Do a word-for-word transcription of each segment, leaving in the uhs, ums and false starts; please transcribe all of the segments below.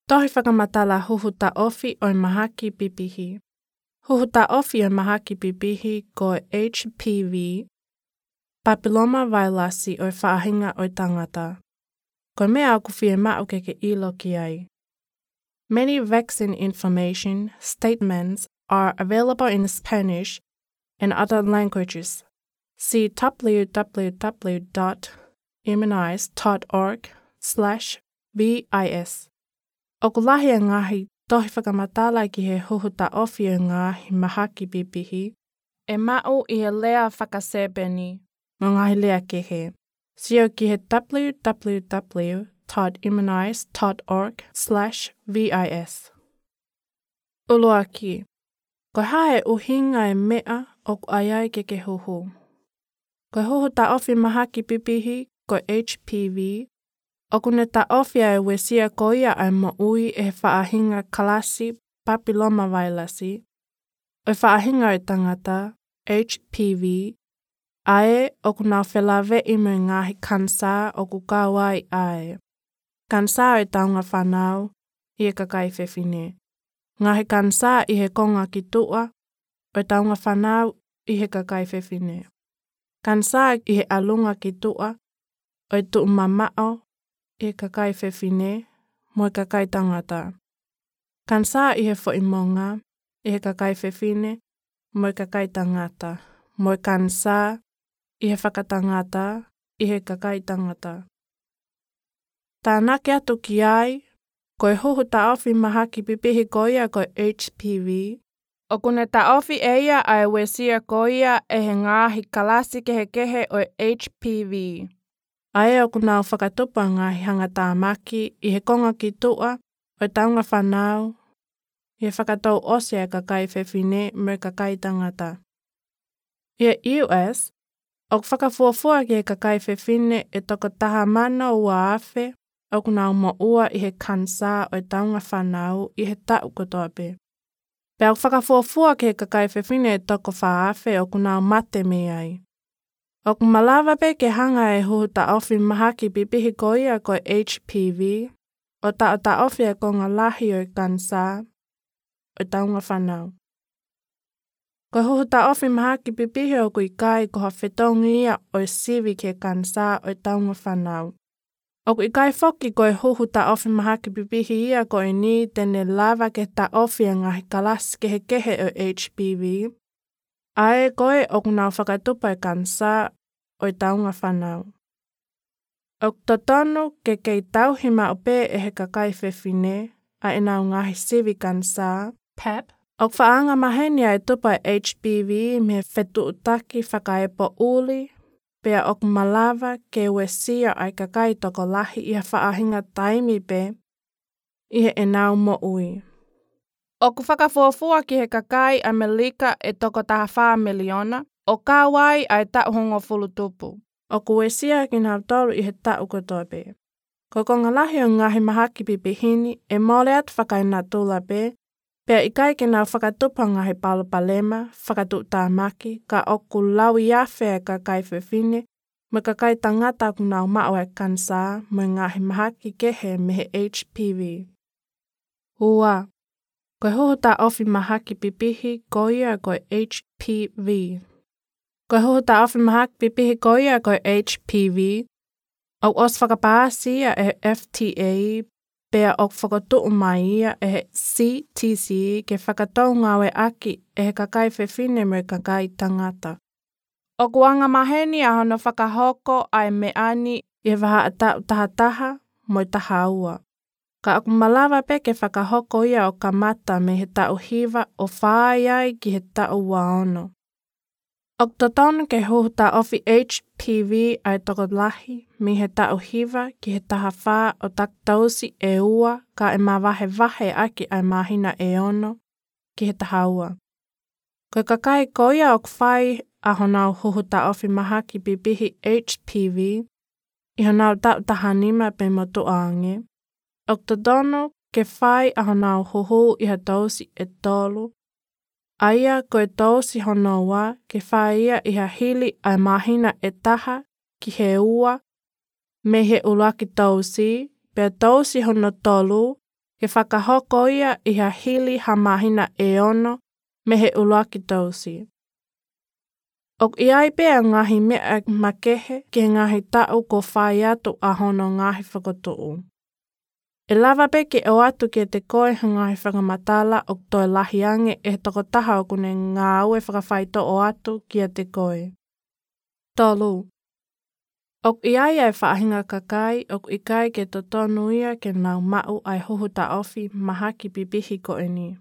Tohi whakamatala huhuta ofi o mahaki pipihi. Huhuta ofi o mahaki pipihi ko H P V, papilloma vailasi o whaahinga o tangata. Ko mea aku whie mao ke ke ilo ki ai. Many vaccine information statements are available in Spanish and other languages. See w w w dot immunize dot org slash V I S. O kulahi a ngahi tohi whakamatala ki he huhuta ofi o ngahi mahaki pipihi, e mau i he lea whakasebeni mo ngahi lea kehe. Sio ki he w w w dot immunize dot org slash V I S. Uluaki, ko hae uhinga e mea o ku ayai ke ke huhu. Ko huhuta ofi mahaki pipihi ko H P V, o kune ta ofia e wesia ko ia ai mo ui e whaahinga kalasi papilloma vailasi, o whaahinga o tangata H P V, ae o kuna whelawe i mo ngahi kansa o ku kawai ae. Kansa o taunga whanau i e kakai whewhine. Ngahi kansa i he konga ki tua, o taunga whanau i he kakai whewhine. Kansa i he alunga ki tua, o tu mamao i he kakai whewhine, mo i kakai tangata. Kansa i he whoimonga, i he kakai whewhine, mo i kakai tangata. Mo i kansa i he whakatangata, i he kakai tangata. Tānake atu ki ai, ko e huhuta ofi mahaki pipihi ko ia ko H P V, o kune ta ofi e ia ai wesia ko ia e he ngahi kalasi kehe kehe o H P V. Ae o kuna whakatupa ngahi hanga tāmaki i he konga ki tua o taunga whanau, i he whakatou ose a kakai whewhine me kakai tangata. I he U S, o whakafuafua ki he kakai whewhine e toko taha mana ua awhe, o kuna mo ua i he kansa o taunga whanau i he tau kotoape. Pea whakafuafua ki he kakai whewhine e toko whaafe o kuna mate me ai. O kumalawa pe ke hanga e huhuta ofi mahaki pipihi ko ia ko H P V, o ta o ta ofi e konga lahi o kansa o taunga whanau. Ko huhuta ofi mahaki pipihi o kui kai ko ha whetongi ia o sivi ke kansa o taunga whanau. O kui kai whoki ko e huhuta ofi mahaki pipihi ia ko e ni tene lava ke ta ofi e ngahi kalas kehe kehe o H P V. Ae koe o kuna whakatupa e kansa o taunga whanau. O totonu ke kei tauhima o pe e he kakai whewhine a e nau ngahi sivi kansa, P E P. O whaanga mahenia e tupa e H P V me whetu utaki whakaepo uli, pea o kumalawa ke wesia ai kakai toko lahi i ha whaahinga taimi pe i he e nau mo ui. O ku whakafuafua ki he kakai Amerika e toko taha wha miliona, o kawai ai tauhongo fulutupu. O ku wesia ki nau tolu i he tau kotope. Ko konga lahi o ngahi mahaki pipihini e mole atu whakaina tula pe, pea i kai ke nau whakatupa ngahi palopalema, whakatu tāmaki, ka o ku lau iafe e kakai whewhine, me kakai tangata ku nau mao e kansa, me ngahi mahaki kehe me he H P V. Ua. Ko huhuta ofi mahaki pipihi ko ia ko H P V. Ko huhuta ofi mahaki pipihi ko ia ko H P V. O os whakapaasia e F T A, pea o whakatu mai ia e C T C ke whakatau ngawe aki e he kakai whewhine me kakai tangata. O kuanga maheni a hono whakahoko ai me ani i waha ata tahataha mo taha ua. Ka aku malawa pe ke whakahoko ia o kamata me he tau hiva o whaiai ki he tau waono. O totonu ke huhuta ofi H P V ai toko lahi me he tau hiva ki he taha wha o taktausi e ua ka e mawahe wahe aki ai mahina e ono ki he taha ua. Ko kakai ko ia o kwhai a honau huhuta ofi mahaki pipihi H P V i honau tau tahanima pe motu ange. O totonu ke whai a honau huhu i ha tausi e tolu. Aia koe tausi honoa ke whaia i ha hili ai mahina e taha ki he ua me he ulaki tausi, pea tausi hono tolu ke whakahoko ia iha hili hamahina e ono me he uluaki tausi. Ok iai pēa ngahi mea makehe ke ngahi tau ko whai atu ahono ngahi whakotuu. E lava pe ke o atu ke te koe ngahi whakamatala ok toi lahi ange e toko taha o kune ngā ue whakawhaito o atu kia te koe. Tolu. Ok iai ai whaahinga kakai, ok ikai ke to tonu ia ke nau mau ai huhuta ofi maha ki pipihi ko eni.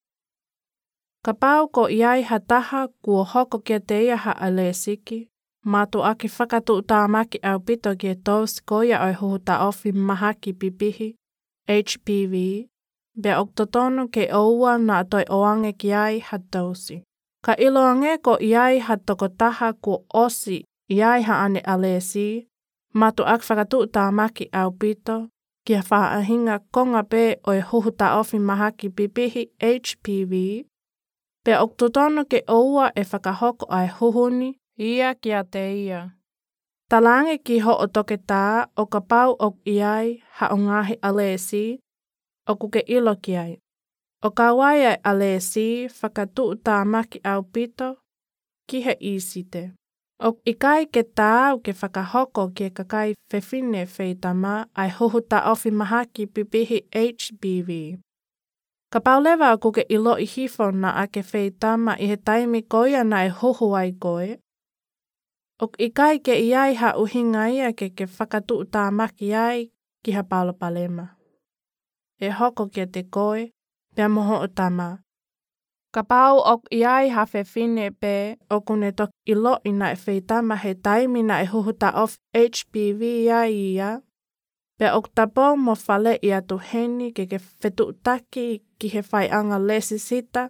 Ka pau ko iai hataha kua hoko kia te ia ha ale siki, mātu ake whakatu utāmaki au pito ki e tos ko ia ai huhuta ofi maha ki pipihi, H P V, bea ok to tonu ke oua na toi oange ki ai hatausi. Ka iloange ko iai hatoko taha kua osi iai haane alesi, matu ak whakatu tāmaki au pito, kia whaahinga konga pe o e huhuta ofi maha ki pipihi H P V, pe ok totono ke oua e whakahoko ai huhuni, ia kia te ia. Talange ki ho o toke tā, o ka pau ok iai ha o ngahi alesi, o kuke ilo ki ai. O ka wai ai alesi, whakatu tāmaki au pito, ki he isite. Ok ikai ke tā ke whakahoko ke kakai whewhine wheitama ai huhuta ofi maha ki pipihi H P V. Ka paulewa o kuke ilo i hifo na ake wheitama i he taimi koia na e huhu ai koe. Ok ikai ke iai ha uhinga ia ke ke whakatu tāmaki ai ki ha paulapalema. E hoko ke te koe, pia moho o tama. Ka pau ok iai ha whewhine pe o kune tok ilo ina e wheitama he taimi na e huhuta of H P V ia ia, pe ok tapo mo whale i atu heni ke ke whetu taki ki he whaianga lesi sita,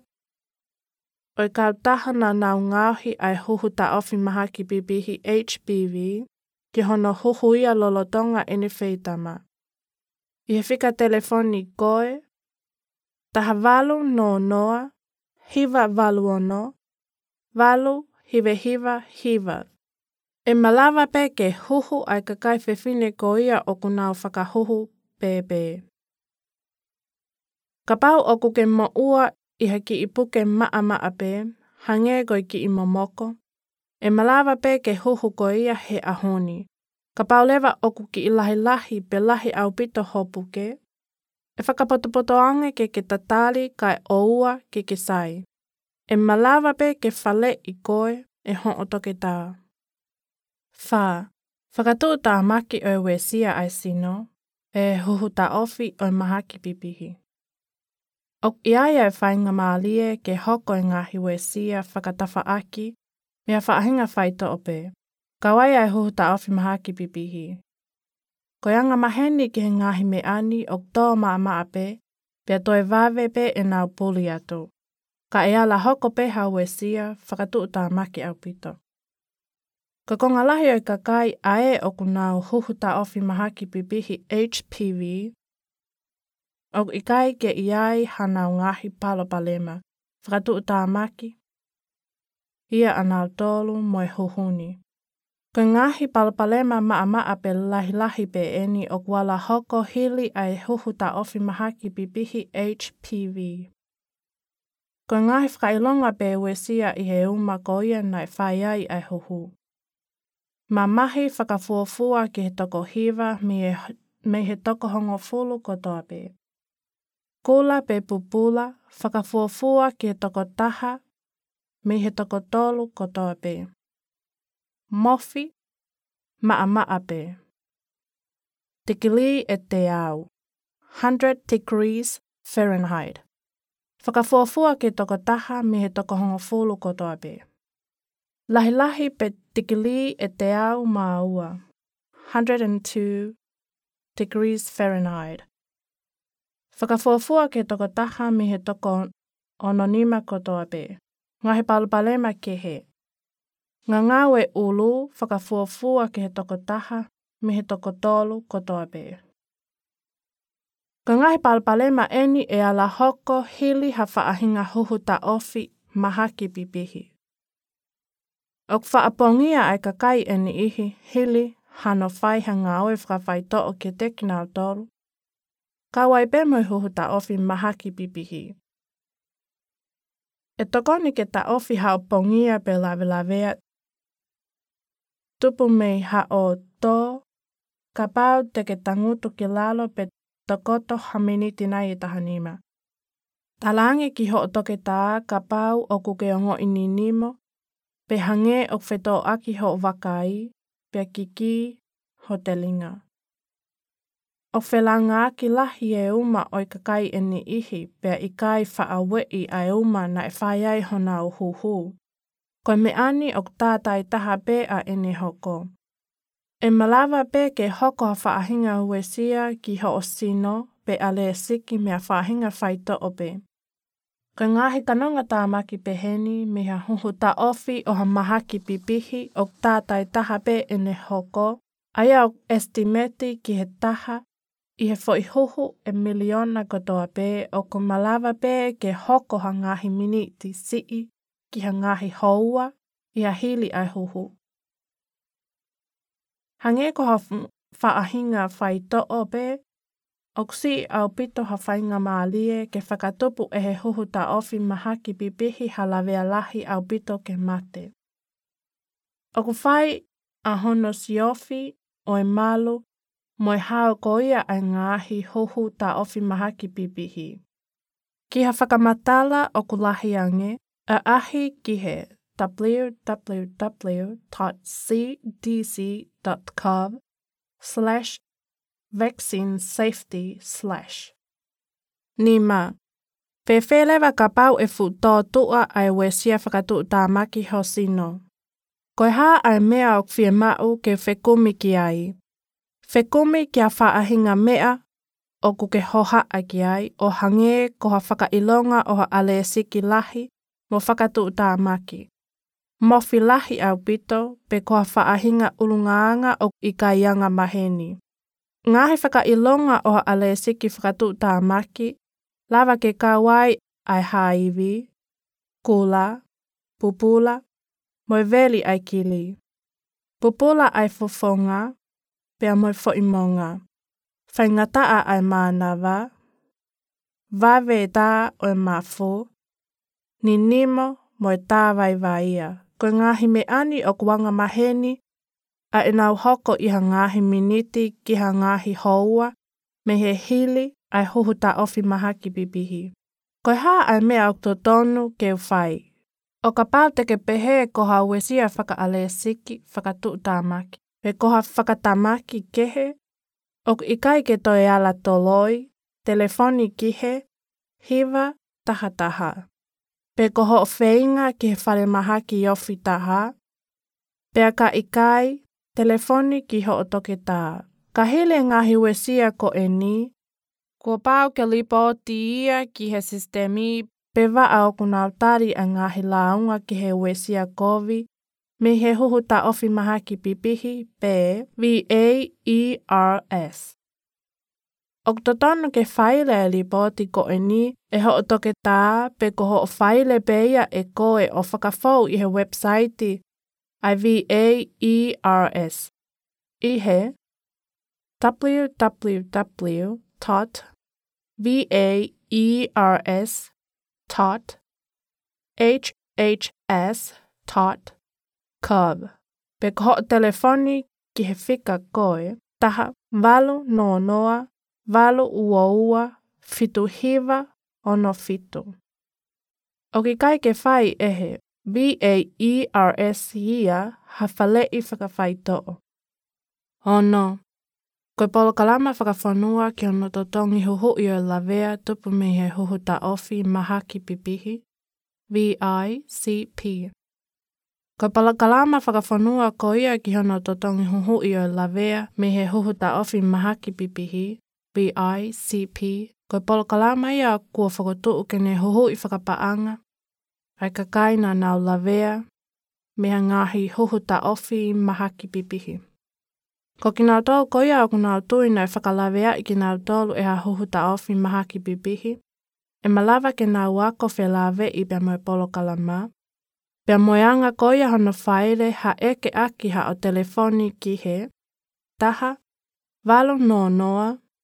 o i kautaha na nau ngauhi ai huhuta ofi maha ki pipihi H P V, ki hono huhu ia lolotonga eni wheitama. I he whika telefoni koe, taha walu no noa, hiva walu ono, walu hive hiva hiva. E malawa pe ke huhu ai kakai whewhine ko ia o kunau whakahuhu pēpē. Ka pau o kuke mo ua iha ki i puke maa maa pe, hange goi ki i momoko. E malawa pe ke huhu ko ia he ahoni. Ka pau lewa o kuki i lahi lahi pe lahi au pito hopuke. E whakapotopoto ange ke ke tatali kai oua ke ke sai. E malawa pe ke whale i koe e hon o toke tā. Wha, whakatu tā maki o wesia ai sino, e huhuta ofi o maha ki pipihi. Ok iai ai whainga maalie ke hoko i ngahi wesia whakatafa aki, mea whaahinga whaito ope. Kawai ai huhuta ofi maha ki pipihi. Ko anga maheni ki he ngahi me ani ok tō maa maa pe, pia toi vave pe e nau puli atu. Ka e ala hoko pe hauesia whakatu tā maki au pito. Ka konga lahi o kakai ae o kunau huhuta ofi maha ki pipihi H P V, ok ikai ke iai hanau ngahi palopalema, whakatu tā maki, ia anau tolu moe huhuni. Ko ngahi palopalema maa maa pe lahi lahi pe eni ok wala hoko hili ai huhuta ofi maha ki pipihi H P V. Ko ngahi whakailonga pe wesia i he uma koia nai whaiai ai huhu. Ma mahi whakafuafua ki he toko hiva me, e, me he toko hongo fulu kotoa pe. Kula pe pupula, whakafuafua ki he toko taha, me he toko tolu kotoa pe. Mofi, maa maa pe. Tikili e te au, one hundred degrees Fahrenheit. Whakafuafua ki toko taha me he toko hongo fulu kotoa pe. Lahi lahi pe tikili e te au maua, one hundred two degrees Fahrenheit. Whakafuafua ke toko taha me he toko ononima kotoa pe. Ngahi palpalema ke he. Ngā ngawe ulu whakafuafua ke he toko taha me he toko tolu kotoa pe. Ka ngahi palpalema eni e ala hoko hili ha whaahinga huhuta ofi maha ki pipihi. Ok whaapongia ai kakai eni ihi hili hano whaiha ngāwe whakawhaito o ke te kinau tolu. Ka wai pe moi huhu ta ofi maha ki pipihi. E tokoni ke ta ofi hao pongia pe lawe lawea. Tupu mei hao tō. Ka pau te ke tangutu ki lalo pe tokoto haminiti nai e tahanima. Talangi ki ho toke tā ka pau o kuke ongo ininimo. Pe hange o wheto aki ho wakai. Pe kiki ho te linga. O whelanga ki lahi e uma oi kakai e ni ihi. Pe i kai whaawei ai uma na e whaiai hona o huhu. Koe me ani o tātai taha pe a ene hoko. E malawa pe ke hoko ha whaahinga uesia ki ho o sino pe ale siki mea whaahinga whaito o pe. Ko ngahi kanonga tāmaki peheni me ha huhu ta ofi o ha mahaki pipihi o tātai taha pe ene hoko. Aia o estimeti ki he taha i he fo i huhu e miliona kotoa pe o ko malawa pe ke hoko ha ngahi miniti sii ki ha ngahi houa i ha hili ai huhu. Hange ko ha whaahinga whaito o pe, o kusi au pito ha whainga maalie ke whakatupu e he huhu ta ofi mahaki pipihi halawea lahi au pito ke mate. O ku whai a hono si ofi o e malu mo e hao ko ia ai ngahi huhu ta ofi mahaki pipihi. Ki ha whakamatala o ku lahi ange, a ahi ki he w w w dot c d c dot gov slash vaccine safety slash. Nima, whewhelewa ka pau e fu tō tua ai wesia whakatu tāmaki ho sino. Koe hā ai mea o kwhie mau ke whekumi ki ai. Whekumi kia whaahinga mea o kuke hoha aki ai o hange ko ha whakailonga o ha ale siki lahi mo whakatu tāmaki. Mofi lahi au pito pe ko ha whaahinga ulungaanga o i kaianga maheni. Ngahi whakailonga o ha ale siki whakatu tāmaki, lava ke kawai ai haiwi, kula, pupula, moi veli ai kili. Pupula ai fofonga, pea moi foimonga. Whaingataa ai mānawa, vave tā o e mafu, ni nimo moi tā vai vaia. Ko ngahi me ani o kuanga maheni, a enau hoko i ha ngahi miniti ki ha ngahi houa, me he hili ai huhu ta ofi mahaki pipihi. Ko haa ai mea o totonu ke whai. O ka pau te ke pehe ko ha wesia whaka ale siki whakatu tāmaki. Pe ko ha whakatamaki kehe, o ikai ke toi ala toloi, telefoni kihe, hiva taha taha. Pe ko ho wheinga ki he whare mahaki ofi taha. Pea ka ikai, telefoni ki ho o toke tā. Ka hele ngahi wesia ko e ni. Ko pau ke lipo ti ia ki he sistemi. Pe wa au kunau tari a ngahi launga ki he wesia kovi. Me he huhu ta ofi mahaki pipihi pe V A E R S. O totonu ke whaile li poti ko e ni e ho o toke tā pe ko ho o whaile pe ia e koe o whakafou i he website ai V A E R S. I he w w w dot v a e r s dot h h s dot gov. Pe ko ho o telefoni ki he whika koe taha walu noa noa walu ua ua, fitu hiva, ono fitu. O ki kai ke whai ehe, V A E R S ia ha whale i whakawhaitoo. Ono, koe polo kalama whakawhanua ki ono totongi huhu i o lavea tupu me he huhu ta ofi mahaki pipihi, V I C P. Koe polo kalama whakawhanua ko ia ki ono totongi huhu i o lavea me he huhu ta ofi mahaki pipihi, V I C P, koe polo kalama ia kua whakotuu kene huhu i whakapaanga, ai kakai na nau lavea, mea ngahi huhu ta ofi mahaki pipihi. Ko ki nau tolu ko ia o ku nau tuina e whakalavea i ki nau tolu e ha huhu ta ofi mahaki pipihi, e malawa ke nau wako whelave i pia moe polo kalama, pia moeanga ko ia hono whaere ha eke aki ha o telefoni ki he, taha, walo noa noa,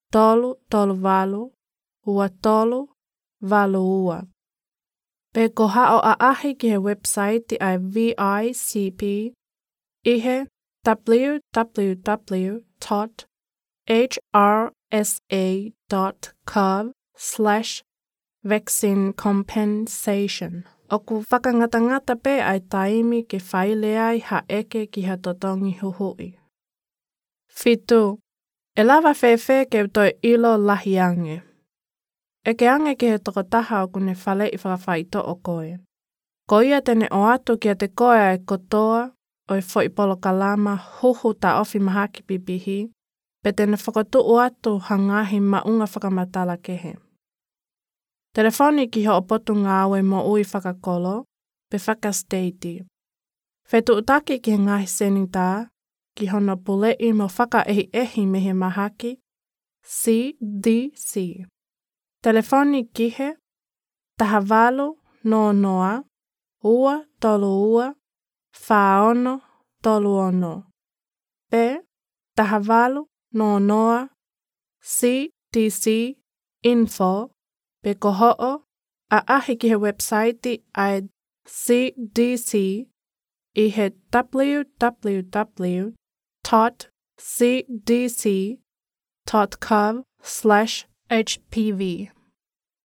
tolu tolu walu, ua tolu, walu ua. Pe ko hao a ahi ki he website ai V I C P, ihe w w w dot h r s a dot gov slash vaccine compensation. O ku whakangatangata pe ai taimi ke whaile ai ha eke ki ha totongi huhui. Fitu, e lava whewhe ke toi ilo lahi ange. E ke ange ke he tokotaha o kune whale i whakawhaito o koe. Ko ia tene o atu kia te koe ai kotoa o e fo i polo kalama huhu ta ofi mahaki pipihi, pe tene whakatu o atu hangahi maunga whakamatala kehe. Telefoni ki ho opotu ngāwe mo ui whakakolo, pe whakasteiti. Whetu utaki ki he ngahi senita, ki hono pule i mo whaka ehi ehi mehe mahaki, C D C. Telefoni ki he, taha walu, no noa, ua, tolu ua, whaono, tolu ono. Pe, taha walu, no noa, C D C, info, pe ko ho'o, a ahi ki he website ai C D C, i he w w w dot c d c dot gov slash h p v.